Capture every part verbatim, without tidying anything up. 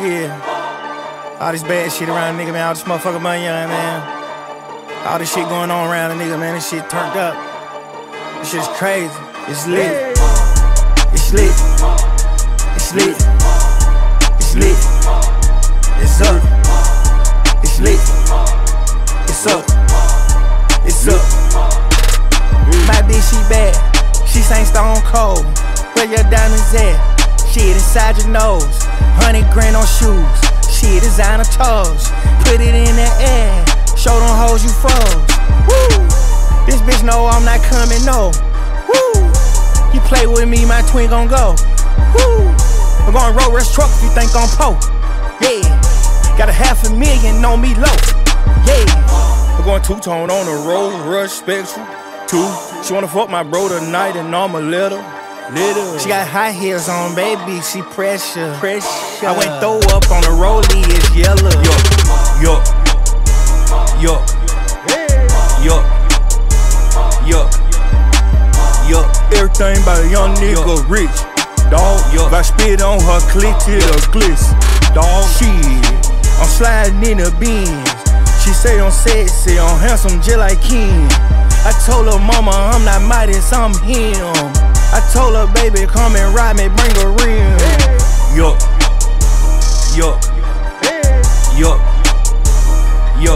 Yeah. All this bad shit around the nigga, man. All this motherfucking money, man. All this shit going on around the nigga, man. This shit turned up. This shit's crazy. It's lit. It's lit. It's lit. It's lit. It's up. It's lit. It's up. It's up. My bitch, she bad. She sang Stone Cold. Where your diamonds at? Shit inside your nose. Hundred grand on shoes. Shit designer toes. Put it in the air. Show them hoes you froze. Woo! This bitch know I'm not coming, no. Woo! You play with me, my twin gon' go. Woo! I'm going road rush truck if you think I'm po. Yeah. Got a half a million on me low. Yeah. I'm going two-tone on the road rush spectrum. Two. She wanna fuck my bro tonight and I'ma let her. Little. She got high heels on, baby, she pressure. Pressure. I went throw up on the rollie, it's yellow. Yo, yo, yo, yo, yo, yo. Everything by a young nigga yo. Rich, dog. Yo. If I spit on her click, it'll glitz, dog. Shit, I'm sliding in the beans. She say I'm sexy, I'm handsome, just like Ken. I told her mama I'm not Midas, I'm him. I told her, baby, come and ride me, bring a ring. Yo, yo, yo, yo,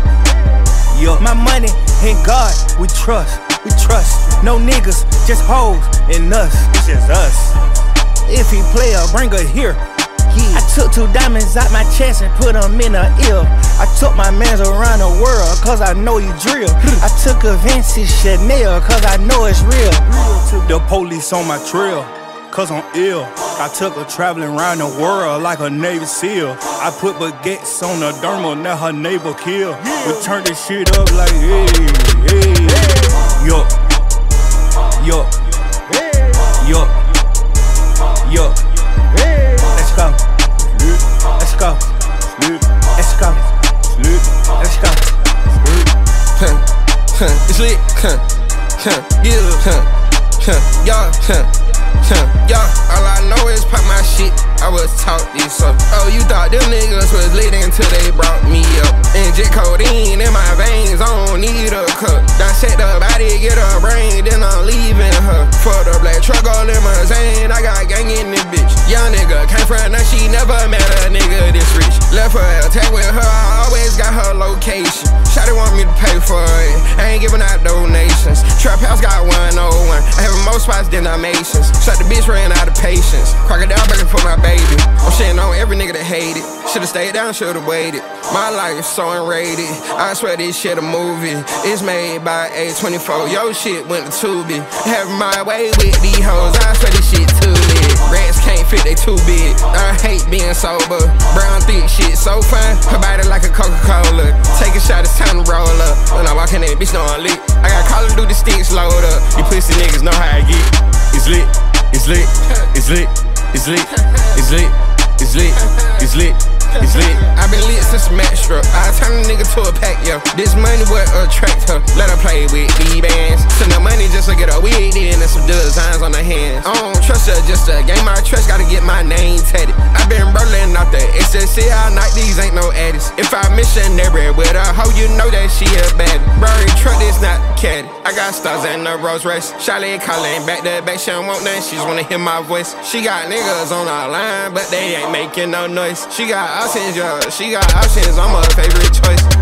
yo. My money and God, we trust, we trust. No niggas, just hoes and us. It's just us. If he play her, bring her here. Yeah. I took two diamonds out my chest and put them in her ear. I took my mans around the world, cause I know he drill. I took a Vinci Chanel, cause I know it's real. The police on my trail, cause I'm ill. I took her traveling around the world like a Navy SEAL. I put baguettes on the dermal, now her neighbor kill. We turn this shit up like, hey, hey. Yo, yo, yo, yo. Let's go. Let's go. Let's go. Let's go. Huh, huh, it's lit. Huh, huh, yeah, huh, huh, yeah, huh, huh, yeah. All I know is pop my shit. I was taught this up. Oh, you thought them niggas was lit until they brought me up. Inject codeine in my veins. I don't need a cup. Dissect the body, get her brain, then I'm leaving her. For the black truck or limousine, I got gang in this bitch. Young nigga came from her, she never met a nigga this rich. Left her attack with her, I always got her location. Shawty want me to pay for it, I ain't giving out donations. Trap house got one oh one, I have more spots than Dalmatians. Shot the bitch, ran out of patience. Crocodile begging for my baby. I'm shitting on every nigga that hate it. Should've stayed down, should've waited. My life so unrated, I swear this shit a movie. It's made by A twenty-four, yo shit went to Tubi. Having my way with these hoes, I swear this shit too lit. Rats can't fit, they too big. I hate being sober. Brown thick shit so fine, her body like a Coca-Cola. Take a shot, it's time to roll up. When I walk in that bitch, know I'm lit. I got Call of Duty sticks load up. You pussy niggas know how I get. It's lit, it's lit, it's lit, it's lit, it's lit, it's lit, it's lit. It's lit. I been lit since a match struck. I turn a nigga to a pack, yo. This money what attract her. Let her play with these bands. Send her money just to get her wig in and some designs on her hands. I don't trust her, just to gain my trust, gotta get my name tatted. I been rolling out the S S C all night, these ain't no addies. If I missionary with her hoe, you know that she a bad. Burry truck, this not caddy. I got stars in the Rolls Royce. Charlie calling back to back, she don't want nothing, she just wanna hear my voice. She got niggas on our line, but they ain't making no noise. She got options, yeah, she got options, I'm her favorite choice.